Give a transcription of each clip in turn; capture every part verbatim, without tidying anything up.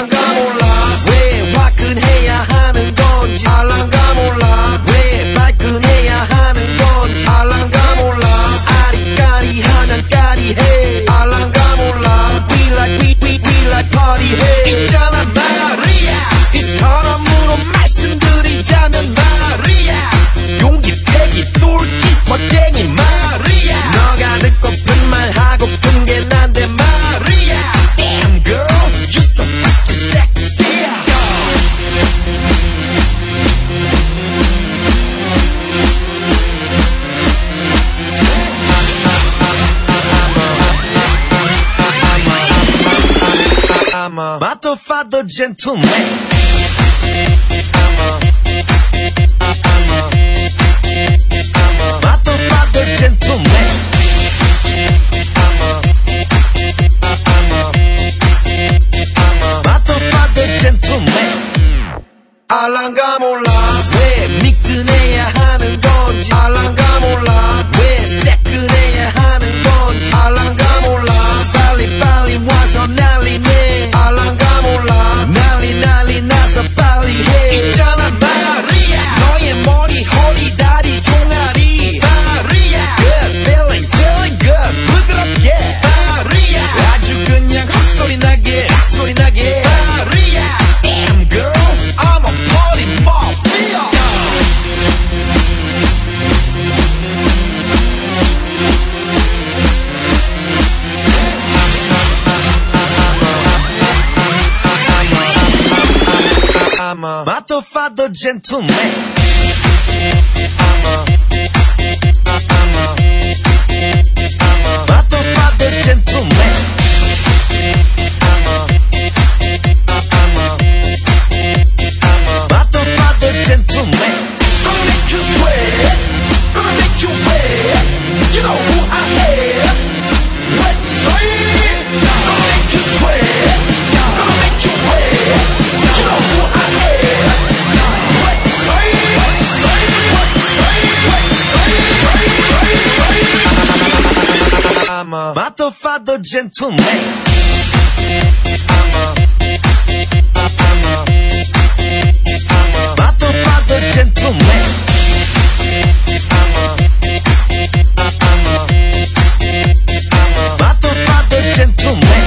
알란가 몰라 왜 화끈해야 하는 건지 알란가 몰라 왜 발끈해야 하는 건지 알란가 몰라 아리까리하면 까리해 알란가 몰라 We like we we we like party 해 있잖아 마리아 이 사람으로 말씀드리자면 마리아 용기 패기 똘끼 멋쟁이 마리아 너가 듣고픈 말 하고픈 게 난데 마리아 Damn girl you're so fucking sexy I'm a motherfucker gentleman I'm a I'm a I'm a motherfucker gentleman I'm a I'm a I'm a motherfucker gentleman 알란가 몰라 왜 미끈해야 하는 건지 알란가 몰라 왜 새끈해야 하는 건지 알란가 몰라 빨리 빨리 와서 난리네 알란가 몰라 난리 난리 나서 빨리 해 있잖아 마리아 너의 머리 허리 다리 종아리 마리아 Good feeling feeling good 부드럽게 마리아 아주 그냥 헛소리 나게 헛소리 나게 마리아 Damn girl I'm a party mafia I'm a motherfucker gentleman I'm a I'm a I'm a motherfucker gentleman I'm a I'm a I'm a motherfucker gentleman Gonna make you sweat Gonna make you wet You know who I am Let's say Gonna make you sweat Gonna make you wet You know who I am Let's say Let's say Let's say Let's say I'm a motherfucker gentleman I'm a I'm a I'm a motherfucker gentleman I'm a I'm a I'm a motherfucker gentleman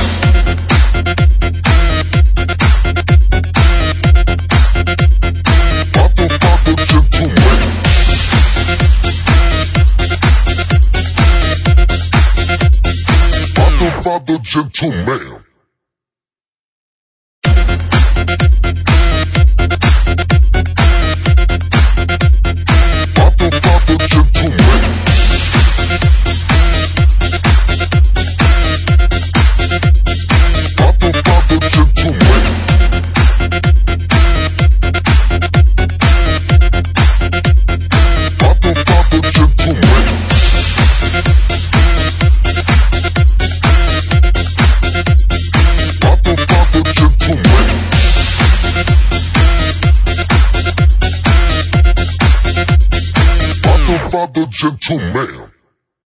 Motherfucker gentleman Motherfucker gentleman Motherfucker gentleman Motherfucker gentleman Motherfucker gentleman Motherfucker gentleman Motherfucker gentleman